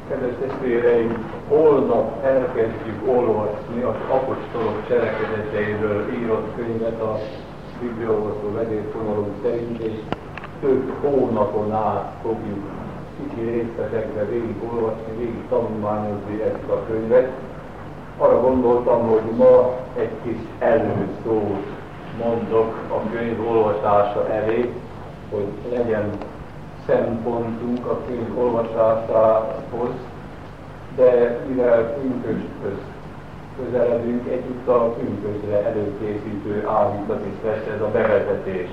Kedves testvéreim, holnap elkezdjük olvasni az apostolok cselekedeteiről írott könyvet a bibliaolvasó vezérfonalunk szerint, és több hónapon át fogjuk kicsi részletekbe végig olvasni, végig tanulmányozni ezt a könyvet. Arra gondoltam, hogy ma egy kis előszót mondok a könyv olvasása elé, hogy legyen szempontunk a könyv olvasásához, de mivel pünkösthöz közeledünk, egyúttal pünkösdre előkészítő áhítat is lesz ez a bevezetés.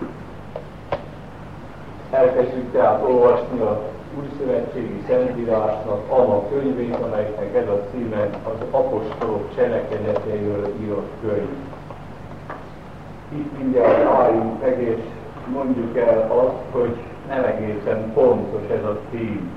Elkezdjük tehát olvasni az Újszövetségi Szentírásnak a könyvét, amelynek ez a címe az apostolok cselekedeteiről írott könyv. Itt mindjárt álljunk meg, és mondjuk el azt, hogy nem egészen pontos ez a cím,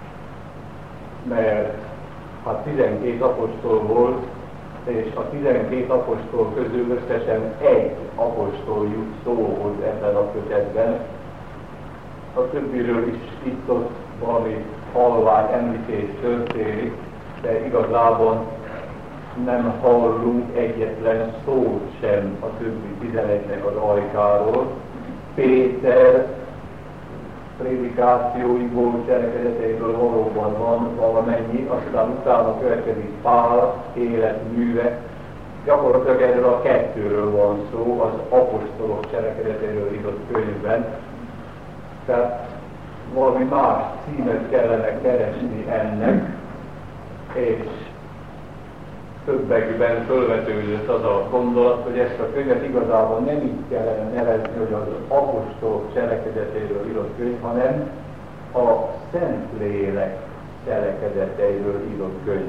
mert 12 apostol volt, és a 12 apostol közül összesen egy apostol jut szóhoz ebben a kötetben. A többiről is itt-ott valami halvány említés történik, de igazából nem hallunk egyetlen szót sem a többi 11-nek az ajkáról. Péter prédikációiból, cselekedeteiről valóban van valamennyi, aztán utána következik Pál életműve. Gyakorlatilag erről a kettőről van szó az apostolok cselekedeteiről írott könyvben. Tehát valami más címet kellene keresni ennek, és többekben fölvetődött az a gondolat, hogy ezt a könyvet igazából nem így kellene nevezni, hogy az apostolok cselekedeteiről írott könyv, hanem a Szentlélek cselekedeteiről írott könyv.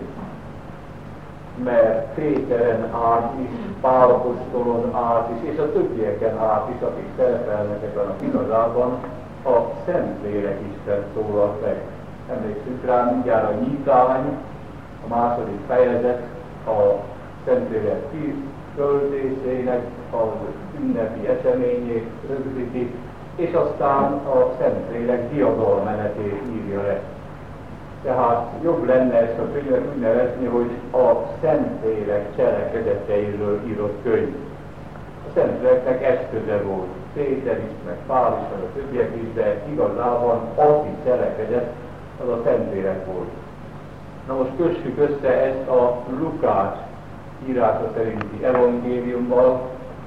Mert Péteren át is, Pál apostolon át is, és a többieken át is, akik szerepelnek ebben a igazában, a Szentlélek Isten szólal meg. Emlékszünk rá, mindjárt a nyitány, a második fejezet, a Szentlélek kiköltésének az ünnepi eseményét rögzíti, és aztán a Szentlélek diadalmenetét írja le. Tehát jobb lenne ezt a könyvet úgy nevezni, hogy a Szentlélek cselekedeteiről írott könyv. A Szentléleknek eszköze volt. Péter is, meg Pál is, meg a többiek is, de igazában aki cselekedett, az a Szentlélek volt. Na most kössük össze ezt a Lukács írása szerinti evangéliummal,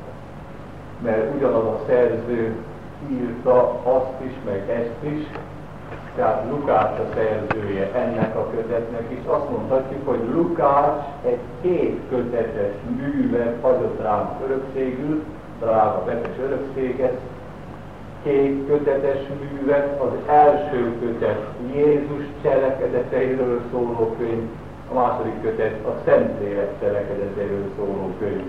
mert ugyanaz a szerző írta azt is, meg ezt is, tehát Lukács a szerzője ennek a kötetnek is. Azt mondhatjuk, hogy Lukács egy 2 kötetes művet hagyott ránk örökségül, drága betes örökséget, 2 kötetes művet, az első kötet Jézus cselekedeteiről szóló könyv, a második kötet a Szentlélek cselekedeteiről szóló könyv.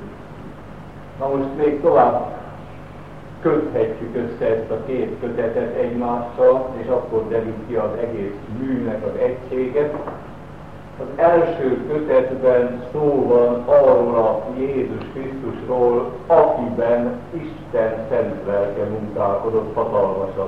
Na most még tovább köthetjük össze ezt a 2 kötetet egymással, és akkor derül ki az egész műnek az egységet. Az első kötetben szó van arról a Jézus Krisztusról, akiben Isten szent lelke munkálkodott hatalmasan.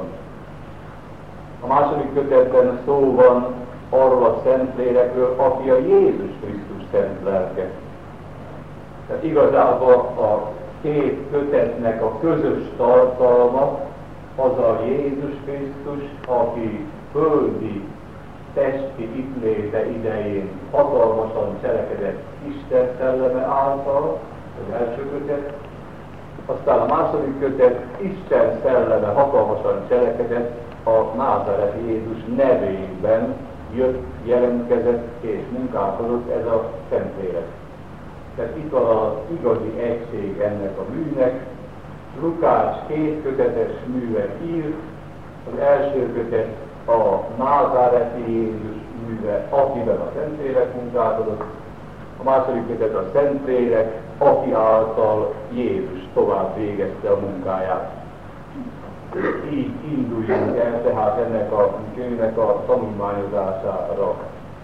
A második kötetben szó van arról a Szentlélekről, aki a Jézus Krisztus szent lelke. Tehát igazából a 2 kötetnek a közös tartalma az a Jézus Krisztus, aki földi testi ittléte idején hatalmasan cselekedett Isten szelleme által, az első kötet, aztán a második kötet Isten szelleme hatalmasan cselekedett a názáreti Jézus nevében jött, jelentkezett és munkálkodott ez a Szentlélek. Tehát itt van az igazi egység ennek a műnek. Lukács 2 kötetes művet ír, az első kötet a názáreti Jézus műve, akiben a Szentlélek munkálkodott, a második kötet a Szentlélek, aki által Jézus tovább végezte a munkáját. Így induljunk el tehát ennek a könyvnek a tanulmányozására.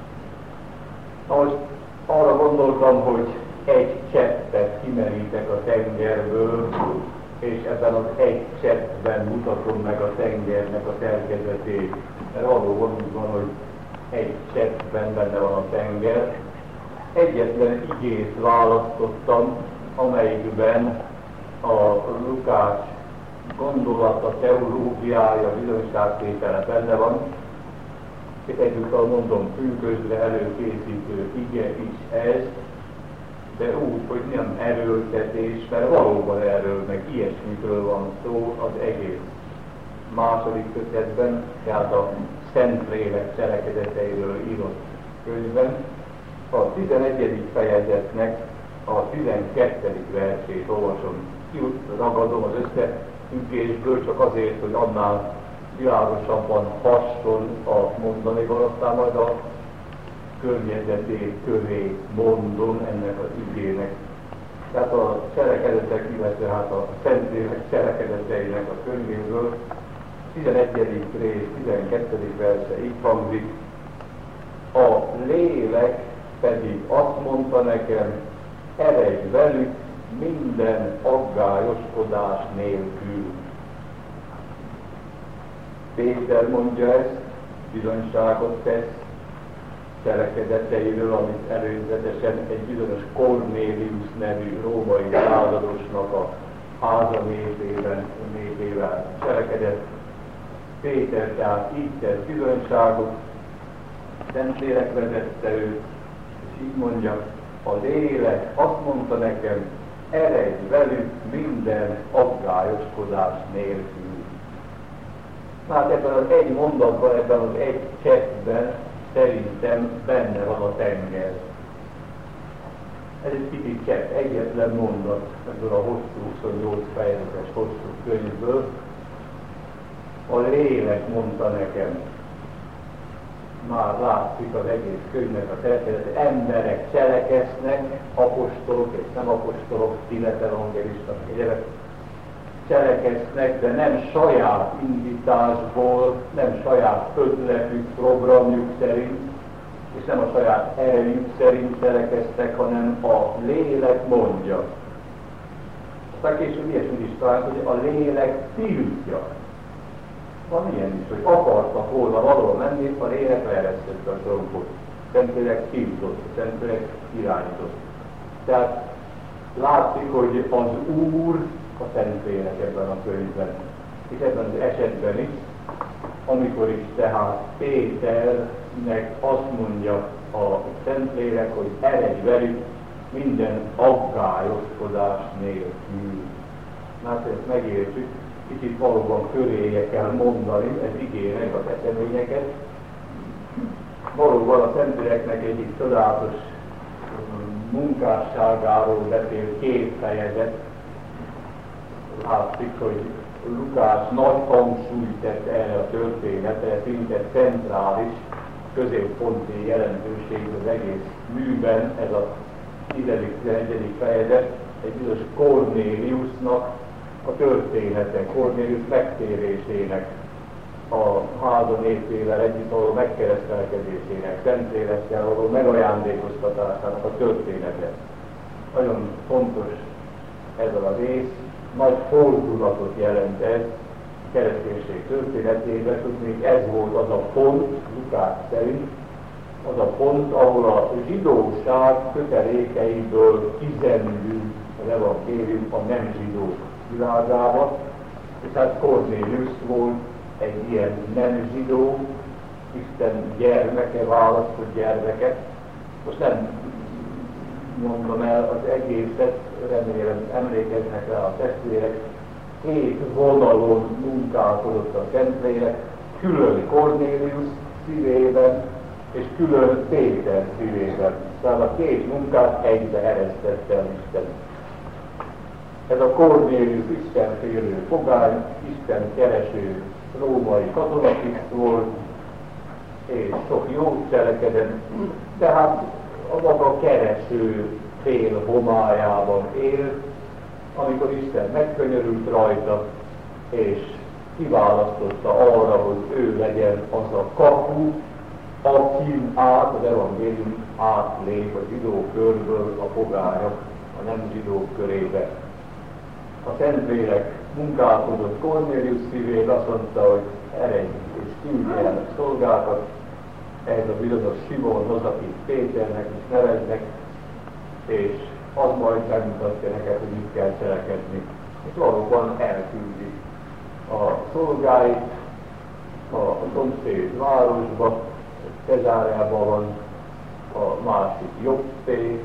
Na most arra gondoltam, hogy egy cseppet kimerítek a tengerből, és ebben az egy cseppben mutatom meg a tengernek a szerkezetét. Mert valóban úgy van, hogy egy cseppben benne van a tenger. Egyetlen igét választottam, amelyikben a Lukács gondolata, teológiája, bizonyságtétele benne van, és egyúttal mondom, pünkösdre előkészítő ige is ez, de úgy, hogy nem erőltetés, mert valóban erről, meg ilyesmitől van szó az egész második kötetben, tehát a Szentlélek cselekedeteiről írott könyvben. A 11. fejezetnek a 12. versét olvasom. Ragadom az összefüggésből csak azért, hogy annál világosabban hasson a mondani, aztán majd a környezetét köré mondom ennek az igének. Tehát a cselekedetek, illetve hát a Szentlélek cselekedeteinek a könyvéből 11. rész, 12. verse így hangzik: a lélek pedig azt mondta nekem, eredj velük minden aggályoskodás nélkül. Péter mondja ezt, bizonyságot tesz cselekedeteiről, amit előzetesen egy bizonyos Kornélius nevű római századosnak a háza népével cselekedett. Péter tehát így tesz bizonyságot, Szentlélek vezette őt, és így mondja, a lélek azt mondta nekem, eredj velük minden aggályoskodás nélkül. Hát ebben az egy mondatban, ebben az egy csettben szerintem benne van a tenger. Ez egy kicsit csett, egyetlen mondat ebből a hosszú, 28 fejezetes hosszú könyvből. A lélek mondta nekem. Már látszik az egész könyvnek a szerkezete. Emberek cselekeznek, apostolok és nem apostolok, Pilet evangelisták, egyébként cselekeznek, de nem saját indításból, nem saját ötletük, programjuk szerint, és nem a saját erejük szerint cselekeztek, hanem a lélek mondja. Aztán később ilyesmit is talált, hogy a lélek tiltja. Van ilyen is, hogy akartak volna valahol menni, a lélek leeresztette a trombot. Szentlélek tiltott, Szentlélek irányított. Tehát látszik, hogy az Úr a Szentlélek ebben a könyvben. És ebben az esetben is, amikor is tehát Péternek azt mondja a Szentlélek, hogy eredj velük minden aggályoskodás nélkül. Hát ezt megértsük, kicsit valóban köréje kell mondani, ez ígérnek az eseményeket. Valóban a Szentléleknek egyik csodálatos munkásságáról beszél két fejezet. Látszik, hogy Lukács nagy hangsúlyt tett erre a történetre, szinte centrális, középponti jelentőségű az egész műben, ez a 10.-11. fejezet, egy bizonyos Kornéliusnak a története, Kornélius megtérésének, a háza népével együtt való megkeresztelkedésének, Szentlélekkel való megajándékoztatásának a története. Nagyon fontos ez a rész, nagy fordulatot jelent ez a kereszténység történetében, tudnék ez volt az a pont, Lukács szerint, az a pont, ahol a zsidóság kötelékeiből kizendült az evangélium a nem zsidók világába, és hát Kornélius volt egy ilyen nem zsidó, Isten gyermeke, választott gyermeke. Most nem mondom el az egészet, remélem emlékeznek rá a testvérek, 7 vonalon munkálkodott a Szentlélek, külön Kornélius szívében, és külön Péter szívében. Tehát a két munkát egybe eresztette el Isten. Ez a Kornélius istenfélő pogány, Isten kereső római katonatiszt volt, és sok jó cselekedett, tehát a maga kereső fél homályában él, amikor Isten megkönyörült rajta, és kiválasztotta arra, hogy ő legyen az a kapu, akin át az evangélium átlép a zsidó körből a pogányok a nem zsidók körébe. A Szentlélek munkálkodott Kornélius szívén, azt mondta, hogy eredj és küldj el szolgákat, ehhez a bizonyos Simonhoz, akit Péternek is neveznek, és az majd megmutatja neked, hogy mit kell cselekedni. És valóban elküldi a szolgáit a szomszéd városba, Cezáreában van a másik Jobbé,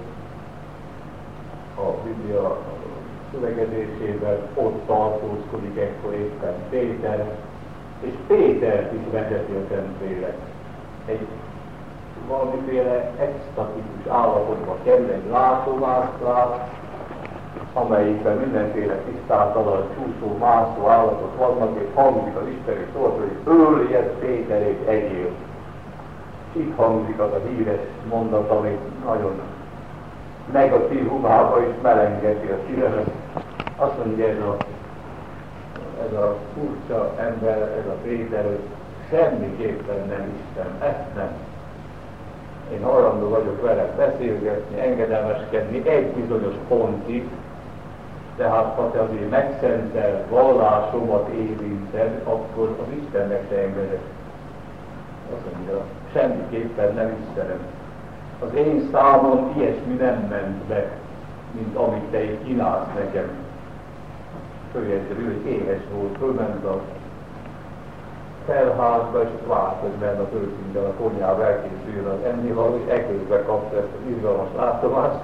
a Biblia szövegezésében, ott tartózkodik ekkor éppen Péter, és Pétert is vezeti a Szentlélek. Egy valamiféle extatikus állapotba kerül, egy látomást lát, amelyikben mindenféle tisztátalan, csúszó, mászó állatok vannak, és hangzik az isteni szót, hogy öljen Péter és egyél. Itt hangzik az a híres mondat, ami nagyon negatívumába is melengeti a szívemet. Azt mondja, ez a furcsa ember, ez a Péter, hogy semmiképpen nem Isten, ezt nem. Én hajlandó vagyok vele beszélgetni, engedelmeskedni egy bizonyos pontig, tehát ha te azért megszentelt vallásomat érinted, akkor az Istennek se engedek. Azt mondja, semmiképpen nem Istenem. Az én számon ilyesmi nem ment be, mint amit te itt kínálsz nekem. Följegyző, hogy éhes volt, fölment a felházba, és várt, hogy benne a töltényben a konyhába elkészüljön az ennivaló, és ekközben kapta ezt az izgalmas látomást.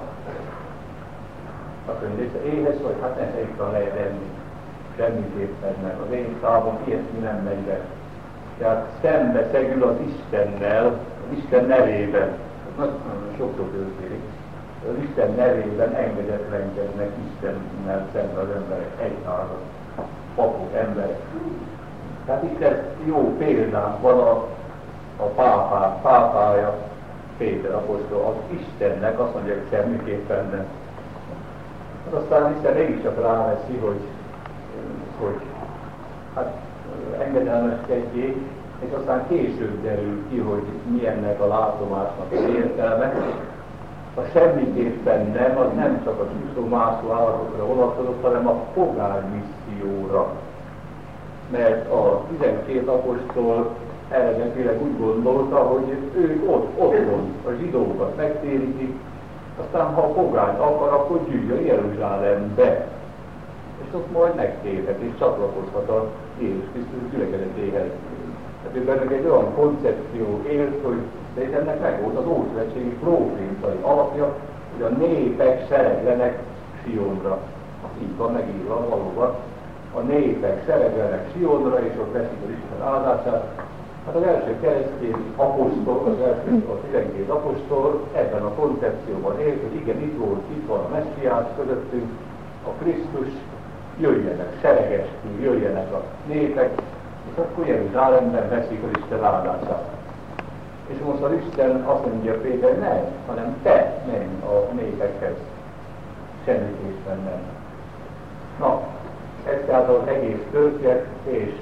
Azt mondja, hogy éhes vagy, hát ne éppen lehet enni. Semmiképpen nem. Az én számom ilyesmi nem megy be. Tehát szembe szegül az Istennel, az Isten nevében. Nagyon sokszor történik. Az Isten nevében engedetlenkednek Istennel szembe az emberek, egyházat, papok, emberek. Tehát itt ez jó példánk van a pápája, Péter apostol, az Istennek azt mondja, hogy semmiképpen nem. Aztán Isten mégiscsak ráveszi, hogy hát engedelmeskedjék, és aztán később derül ki, hogy milyennek a látomásnak az értelme. A semmiképpen nem, az nem csak a csúszó-mászó állatokra vonatkozott, hanem a pogány misszióra. Mert a 12 apostol eredetileg úgy gondolta, hogy ők otthon a zsidókat megtérítik, aztán ha a pogányt akar, akkor gyűjjön Jeruzsálembe. És ott majd megtérhet és csatlakozhat a Jézus Krisztus gyülekezetéhez. Tehát bennük egy olyan koncepció élt, hogy de ennek meg volt az ószövetségi profétai alapja, hogy a népek sereglenek Sionra. Így van megírva valóban. A népek sereglenek Sionra, és ott veszik az Isten áldását. Hát az első keresztény apostol, az első a 12 apostol ebben a koncepcióban élt, hogy igen, itt van a Messiás közöttünk, a Krisztus, jöjjenek seregestül, jöjjenek a népek, és akkor Jeruzsálemben veszik az Isten áldását. És most az Isten azt mondja Péter, nem, hanem te menj a népekhez. Semmiképpen nem. Na, ez tehát az egész történet, és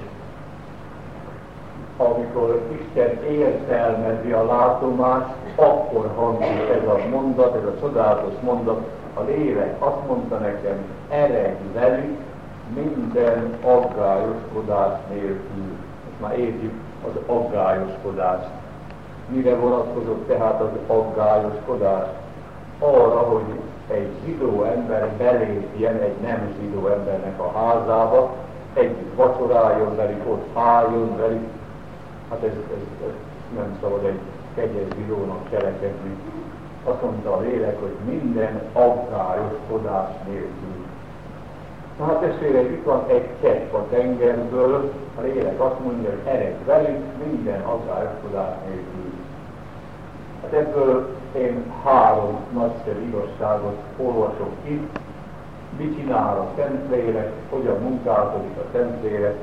amikor Isten értelmezi a látomást, akkor hangzik ez a mondat, ez a csodálatos mondat, a lélek azt mondta nekem, eredj velük minden aggályoskodás nélkül. Most már értjük az aggályoskodást. Mire vonatkozott tehát az aggályoskodás? Arra, hogy egy zsidó ember belépjen egy nem zsidó embernek a házába, együtt vacsoráljon velük, ott álljon velük. Hát ez nem szabad egy kegyes zsidónak cselekedni. Azt mondta a lélek, hogy minden aggályoskodás nélkül. Na hát testvérek, itt van egy csepp a tengerből, a lélek azt mondja, hogy eredj velük minden aggályoskodás nélkül. Hát ebből én 3 nagyszerű igazságot olvasok itt. Mit csinál a Szentlélek, hogyan munkálkodik a Szentlélek.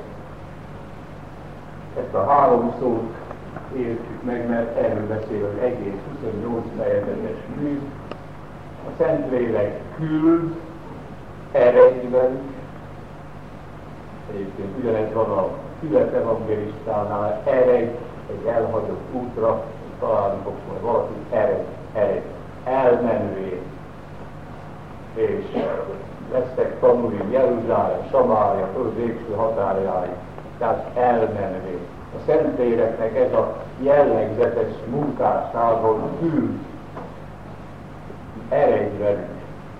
Ezt a 3 szót értjük meg, mert erről beszél az egész 28 fejezetes mű. A Szentlélek küld, eredj velük. Egyébként ugyanez van a Fülep evangélistánál, eredj egy elhagyott útra, találni fogsz majd valaki, eredj, elmenvén. És lesztek tanulni Jeruzsálem, Samária, föld végső határjáig. Tehát elmenvén. A szentléleknek ez a jellegzetes munkásságon küld eredj velük.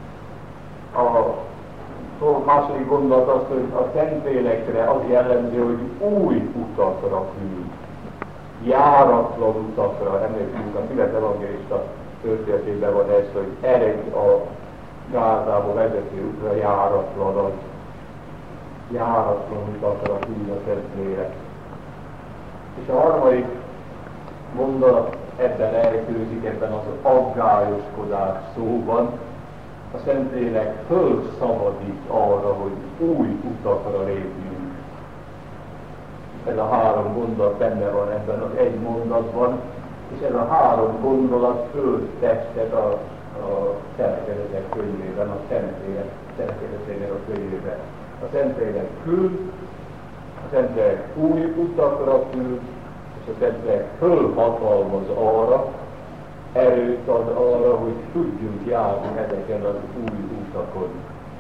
A második gondolat az, hogy a Szentlélekre az jellemző, hogy új utakra küld. Járatlan utakra, emlékszünk a Fület evangélista történetében van ez, hogy eredj a Gázába vezető útra járatlan utakra küld a Szentlélek. És a harmadik gondolat ebben elkülözik, ebben az aggályoskodás szóban. A Szentlélek fölszabadít arra, hogy új utakra lépjünk. Ez a három gondolat benne van ebben az egy mondatban, és ez a három gondolat föltestet a Cselekedetek könyvében, a Szentlélek cselekedetének a könyvében. A Szentlélek küld, a Szentlélek új utakra küld, és a Szentlélek fölhatalmaz arra, erőt ad arra, hogy tudjunk járni ezeken az új utakon.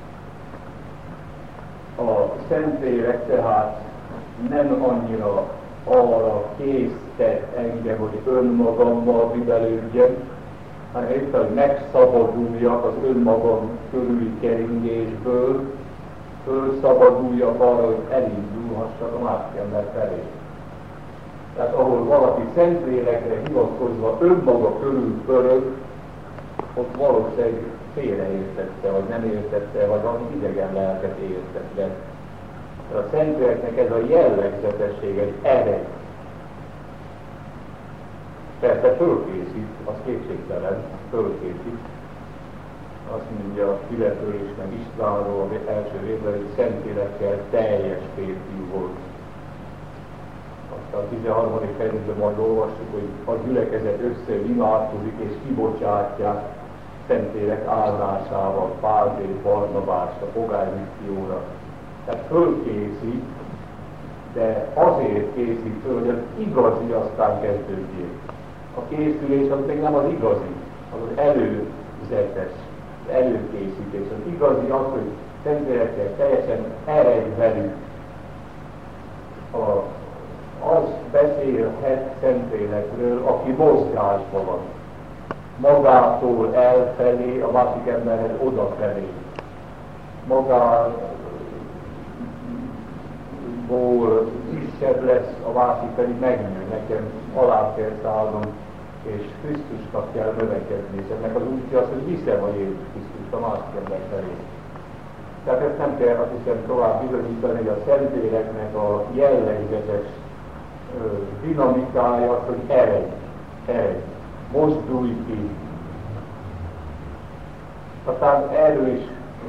A Szentlélek tehát nem annyira arra késztet engem, hogy önmagammal vivelődjem, hanem éppen, hogy megszabaduljak az önmagam körüli keringésből, fölszabaduljak arra, hogy elindulhassak a másik ember felé. Tehát ahol valaki Szentlélekre hivatkozva önmaga körül pörög, ott valószínűleg félreértette, vagy nem értette, vagy valami idegen lelket értette. A Szentléleknek ez a jellegzetesség, egy eregy. Persze fölkészít, az kétségtelen, fölkészít. Azt mondja a Fületről is, meg Istvánról, az első részben, hogy Szentlélekkel teljes férfiú volt. Aztán a 13. fejezetben majd olvassuk, hogy a gyülekezet összeimádkozik és kibocsátják Szentlélek áldásával Pált és Barnabást a pogány misszióra. Tehát fölkészít, de azért készít föl, hogy az igazi aztán kezdődjék. A készülés az még nem az igazi, az az előzetes, az előkészítés. Az igazi az, hogy Szentlélekkel teljesen eredj velük. Az beszélhet Szentlélekről, aki mozgásban van. Magától elfelé, a másik emberhez odafelé. Magából kisebb lesz, a másik pedig megnő. Nekem alá kell szállnom, és Krisztusnak kell növekedni. És ennek az útja az, hogy viszem a Jézus Krisztust a másik ember felé. Tehát ezt nem kell, azt hiszem, tovább bizonyítani, hogy a Szentléleknek a jellegzetes dinamikája az, hogy eredj, mozdulj ki. Aztán erről is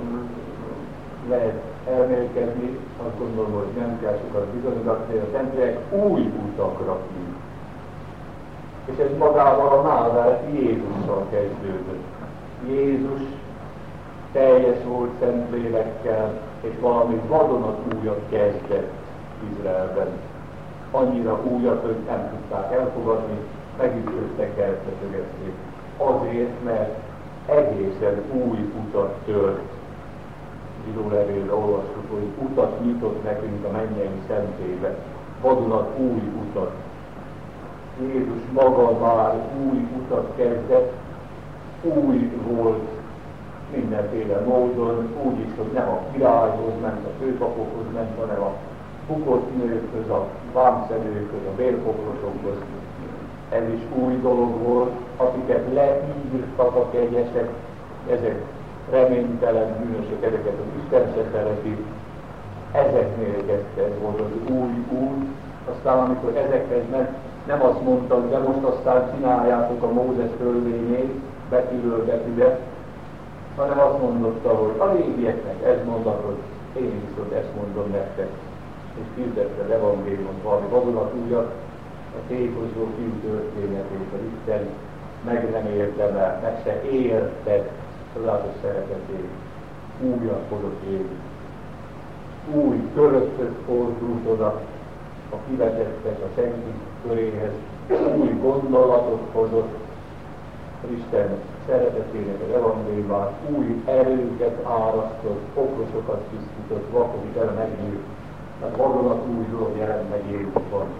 lehet elmélkedni, azt gondolom, hogy nem kell sokat bizonyítani, hogy a Szentlélek új utakra küld. És ez magával a Názáreti Jézussal kezdődött. Jézus teljes volt Szentlélekkel, és valami vadonatújat kezdett Izraelben. Annyira újat, hogy nem tudták elfogadni, megütöttek, eltötögették. Azért, mert egészen új utat tört. Zsidó levélre olvastuk, hogy utat nyitott nekünk a mennyei szentébe. Vadonat új utat. Jézus maga már új utat kezdett, új volt mindenféle módon, úgy is, hogy nem a királyhoz ment, a főpapokhoz ment, hanem a bukott nőkhöz, a vámszedőkhöz, a bérfoglosokhoz. Ez is új dolog volt, akiket leírtak a kegyesek, ezek reménytelen bűnösök, ezeket az Isten se szereti, ezeknél kezdte, ez volt az új út. Aztán amikor ezekhez ment, nem azt mondta, hogy de most aztán csináljátok a Mózes törvényét betűről betűre, hanem azt mondotta, hogy a régieknek ez mondatot, én viszont ezt mondom nektek. És hirdette az evangéliumot, valami vadonatújat, a tékozó fiú történetét, az Isten meg nem érdemel, meg se érted csodálatos szeretetét. Újat hozott Jézus. Új körökhöz fordult oda, a kivezettek a senki köréhez, új gondolatot hozott, az Isten szeretetének az evangéliumát, új erőket árasztott, okosokat tisztított, vakok el megnyílt. Tehát vadonat új dolog jelent meg Jézusban.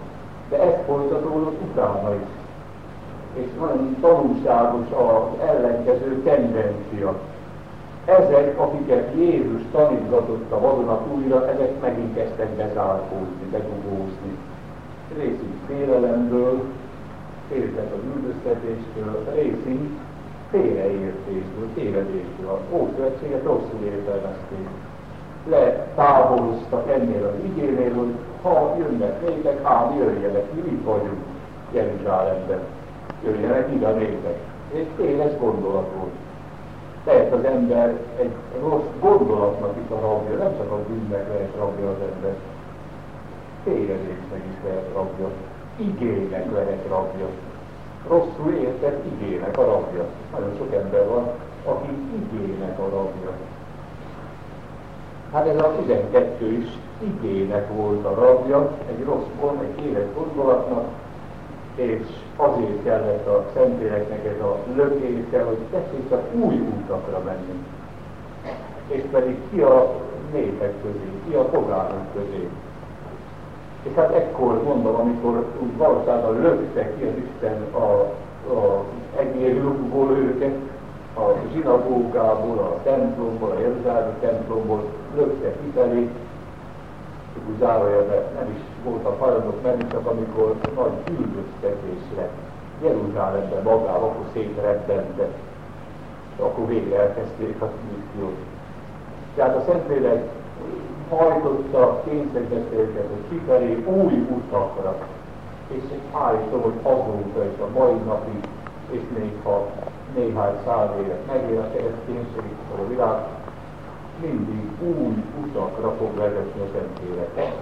De ez folytatódott utána is. És nagyon tanulságos az ellenkező tendencia. Ezek, akiket Jézus tanítgatott a vadonatújra, ezek megint kezdtek bezárkózni, bedugózni. Részint félelemből, féltek az üldöztetéstől, részint félreértésből, tévedésből. Az Ószövetséget rosszul értelmezték. Letávoloztak ennél az igénél, hogy ha jönnek nétek, ám jöjjenek, mi itt vagyunk Jeruzsálemben. Jöjjenek ide nétek. És téves gondolat volt. Lehet az ember egy rossz gondolatnak is a rabja, nem csak a bűnnek lehet rabja az ember. Tévedésnek is lehet rabja. Igének lehet rabja. Rosszul értett igének a rabja. Nagyon sok ember van, aki igének a rabja. Hát ez a 12 is igének volt a rabja, egy rossz, egy éles gondolatnak, és azért kellett a Szentléleknek ez a lökése, hogy tessék csak új útakra menni. És pedig ki a népek közé, ki a pogánok közé. És hát ekkor mondom, amikor úgy valószínűleg lökte ki az Isten a egérlukból őket, a zsinagógából, a templomból, a jeruzsálemi templomból lökte kifelé, úgy zárójelben nem is voltak hajlandók menni, csak amikor nagy üldöztetésre Jeruzsálemben magával, akkor szétrebbente, és akkor végre elkezdték a missziót. Tehát a Szentlélek hajtotta, kényszerítette őket, hogy kifelé új utakra, és állítom, hogy azóta is a mai napig, és még ha néhány száz évet megél a kereszténység, a világ, mindig új utakra fog vezetni a Szentlélek.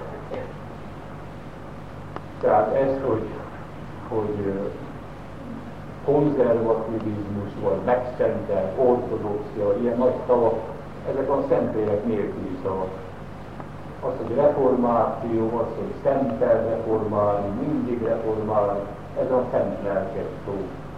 Tehát ez, hogy konzervativizmus, vagy megszentelt ortodoxia, ilyen nagy szavak, ezek a Szentlélek nélküli szavak. Az, hogy reformáció, az, hogy szenttel reformálni, mindig reformálni, ez a szent lelkes szó.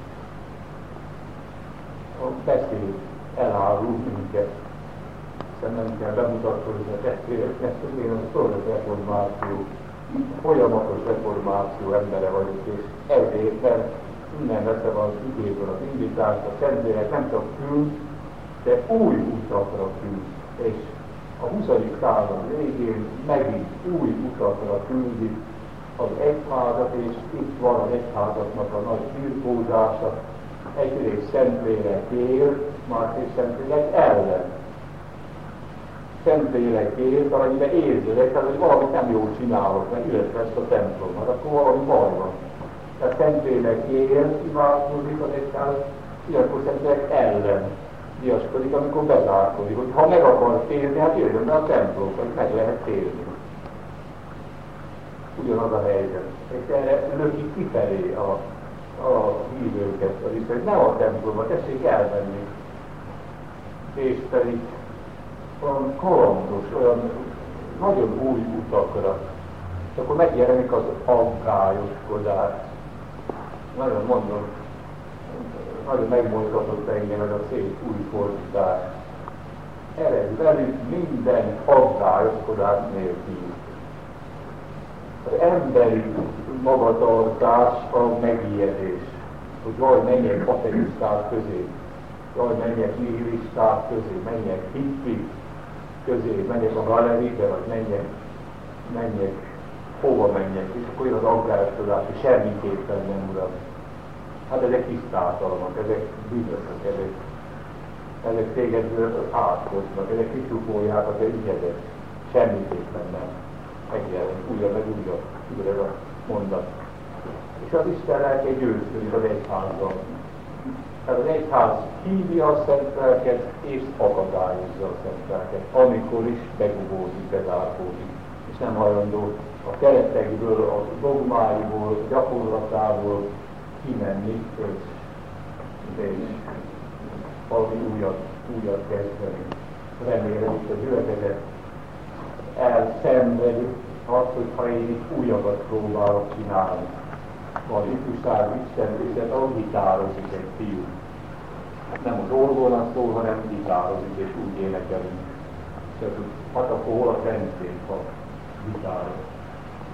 A beszéd elárul minket. Hiszen nem kell bemutatkozni a testvéreknek, hogy én a reformáció, folyamatos reformáció embere vagyok, és ezért, mert innen veszem az igéből az indítást, a Szentlélek nem csak küld, de új utakra küld, és a 20. század végén megint új utakra küldi az egyházat, és itt van az egyházatnak a nagy birkózása, egyrészt Szentlélekért, másrészt Szentlélek ellen. Szentlélekért, amennyiben érződek, tehát hogy valamit nem jól csinálok, mert üres lesz a templomban, akkor valami baj van. Tehát Szentlélekért imádkozik az egyház, ilyenkor Szentlélek ellen viaskodik, amikor bezárkodik, hogy ha meg akar térni, hát jöjjön be a templomba, hogy meg lehet térni. Ugyanaz a helyzet. És erre löki kifelé a hívőket, az is, hogy ne a templomba, tessék elmenni. És pedig olyan kalandos, olyan nagyon új utakra. És akkor megjelenik az aggályoskodás. Nagyon mondom, nagyon megmozgatott engem ez a szép új fordítás. Ered velük minden aggályoskodás nélkül. Az emberi magatartás a megijedés, hogy jaj, menjek ateisták közé, jaj, menjek nihilisták közé, menjek hippik közé, menjek a galeribe, vagy menjek, hova menjek, és akkor jön az aggályoskodás, hogy semmiképpen nem, Uram. Hát ezek tisztátalmak, ezek bűnösök, ezek téged átkoznak, ezek kicsúfolják a te ügyedet. Semmiképpen nem. Megjelenik újra meg újra ez a mondat. És az Isten lelke győzködik az egyházban. Tehát az egyház hívja a szent lelket, és akadályozza a szent lelket, amikor is begugózik, bezárkózik, és nem hajlandó a keretekből, a dogmáiból, a gyakorlatából kimenni, és valami újat kezdeni. Remélem, hogy a gyülekezet elszenvedi azt, hogy ha én itt újakat próbálok csinálni. Van ifjúság Isten, ahol gitározik egy fiú. Nem az orgona szól, hanem gitározik, és úgy énekelünk. Hát akkor hol a szentség, ha gitároz.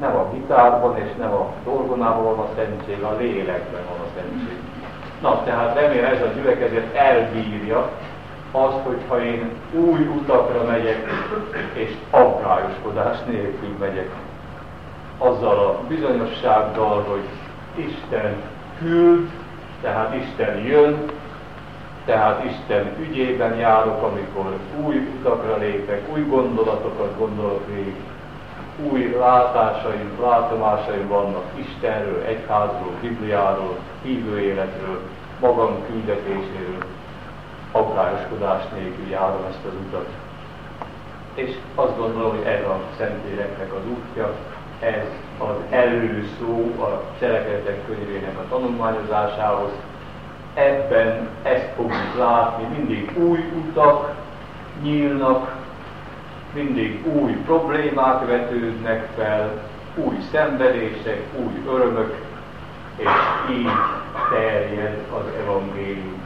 Nem a gitárban és nem a dolgonában van a szentség, a lélekben van a szentség. Na, tehát remélem ez a gyülekezet elbírja azt, hogyha én új utakra megyek, és aggályoskodás nélkül megyek. Azzal a bizonyossággal, hogy Isten küld, tehát Isten jön, tehát Isten ügyében járok, amikor új utakra lépek, új gondolatokat gondolok végig, új látomásaim vannak Istenről, egyházról, Bibliáról, hívő életről, magam küldetéséről, aggályoskodás nélkül járom ezt az utat. És azt gondolom, hogy ez a Szentléleknek az útja, ez az előszó a Cselekedetek könyvének a tanulmányozásához. Ebben ezt fogjuk látni, mindig új utak nyílnak, mindig új problémák vetődnek fel, új szenvedések, új örömök, és így terjed az evangélium.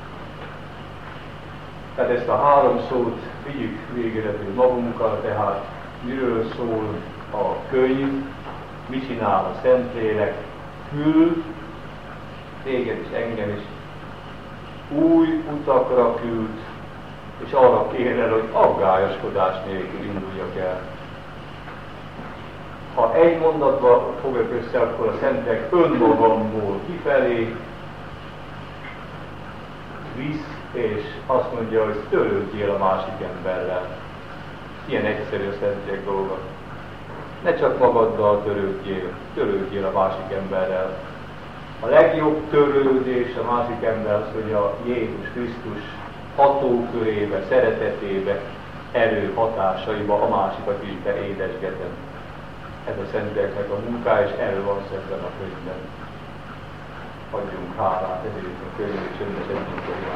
Tehát ezt a három szót vigyük végezetül magunkkal, tehát miről szól a könyv, mit csinál a Szentlélek, küld, téged is, engem is, új utakra küld, és arra kér el, hogy aggályoskodás nélkül induljak el. Ha egy mondatba fogok össze, akkor a Szentlélek önmagamból kifelé visz, és azt mondja, hogy törődjél a másik emberrel. Ilyen egyszerű a Szentlélek dolga. Ne csak magaddal törődjél a másik emberrel. A legjobb törődés a másik ember az, hogy a Jézus Krisztus hatókörébe, szeretetébe, erő hatásaiba a másikat is beédesgetem. Ez a Szentléleknek a munkája, és erről van szó ebben a könyvben. Adjunk hálát ezért a könyv, és önös együtt